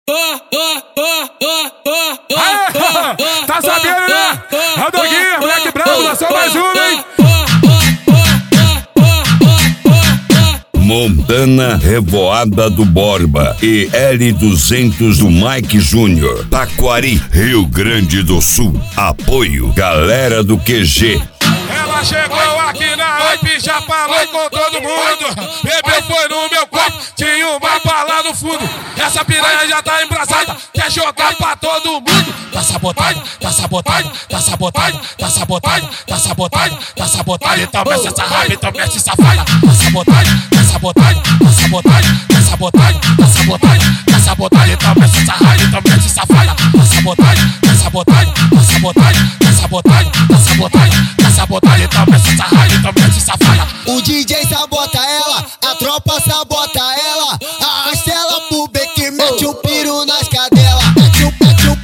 Tá sabendo, né? A Doguinha, Black Bravo, lançou mais uma, hein? Montana Revoada do Borba e L200 do Mike Júnior. Taquari, Rio Grande do Sul. Apoio, galera do QG. Ela chegou aqui na hype, já falou com todo mundo. Bebeu foi no meu copo, tinha uma bala no fundo. Essa piranha já tá embrasada, quer jogar pra todo mundo. Tá sabotagem, tá sabotagem, tá sabotagem, tá sabotagem, tá sabotagem, tá sabotagem. Então mexe essa raiva, então mexe essa falha. Tá sabotagem, tá sabotagem, tá sabotagem, tá sabotagem, tá sabotagem, tá sabotagem. Então mexe essa raiva, então mexe essa falha. Tá sabotagem, tá sabotagem, tá sabotagem, tá sabotagem, tá sabotagem, tá sabotagem. Então mexe essa raiva, então mexe essa falha. O DJ sabota ela, a tropa sabota ela. Arrasta ela pro beco, mete um piro nas cadelas. Mete um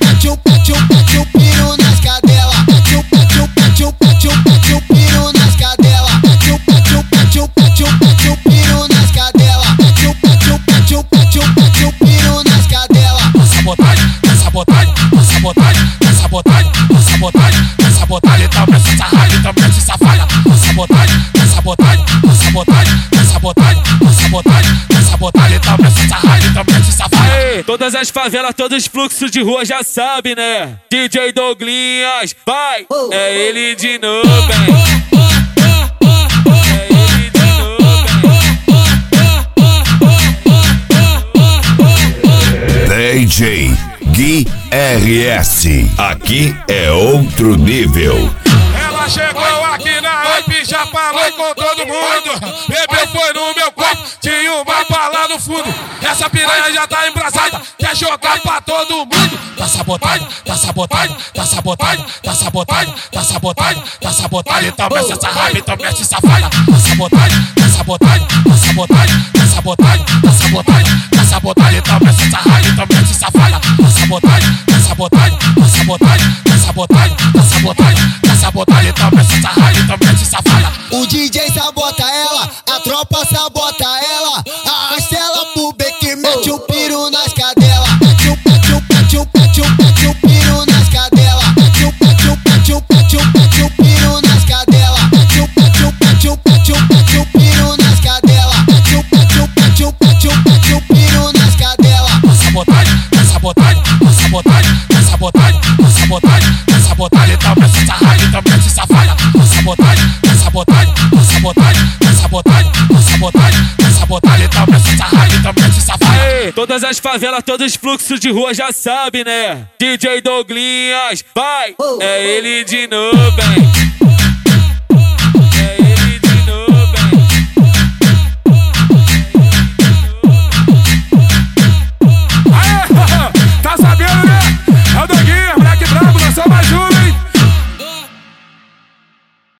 piro nas cadelas. Mete um piro nas cadelas. Mete um piro nas cadelas. Mete um piro nas cadelas. Tá sabotagem, tá sabotagem, tá sabotagem, tá sabotagem, tá sabotagem, tá sabotagem. Então mexe essa raiva, então mexe essa falha. Tá sabotagem, tá sabotagem, tá sabotagem, tá sabotagem, tá sabotagem, tá sabotagem. Então mexe essa raiva, então mexe essa falha. Todas as favelas, todos os fluxos de rua já sabem, né? DJ Douglinhas, vai! É ele de novo, hein? É ele de novo, hein? DJ Gui RS. Aqui é outro nível. Ela chegou aqui na hype, já falou com todo mundo. Bebeu foi no meu copo, tinha uma bala no fundo. Essa piranha já tá embrasada, quer jogar pra todo mundo. Tá sabotagem, tá sabotagem, tá sabotagem, tá sabotagem, tá sabotagem, tá sabotagem. Então mexe essa raiva, então mexe essa falha. Tá sabotagem, tá sabotagem, tá sabotagem, tá sabotagem, tá sabotagem, tá sabotagem. Então mexe essa raiva, então mexe essa falha. Tá sabotagem, tá sabotagem, tá sabotagem, tá sabotagem, tá sabotagem, tá sabotagem. Então mexe essa raiva, então mexe essa falha. O DJ sabota ela, a tropa sabota ela. Arrasta ela pro beco, mete um piro nas cadelas. Mete um piro nas cadelas. Mete um piro nas cadelas. Mete um piro nas cadelas. Mete um piro nas cadelas. Tá sabotagem, tá sabotagem, tá sabotagem, tá sabotagem, tá sabotagem, tá sabotagem. Então mexe essa raiva, então mexe essa falha. Tá sabotagem, tá sabotagem, tá sabotagem, tá sabotagem, tá sabotagem, tá sabotagem. Então mexe essa raiva, então mexe essa falha. Todas as favelas, todos os fluxos de rua já sabem, né? DJ Douglinhas, vai! É ele de novo, hein?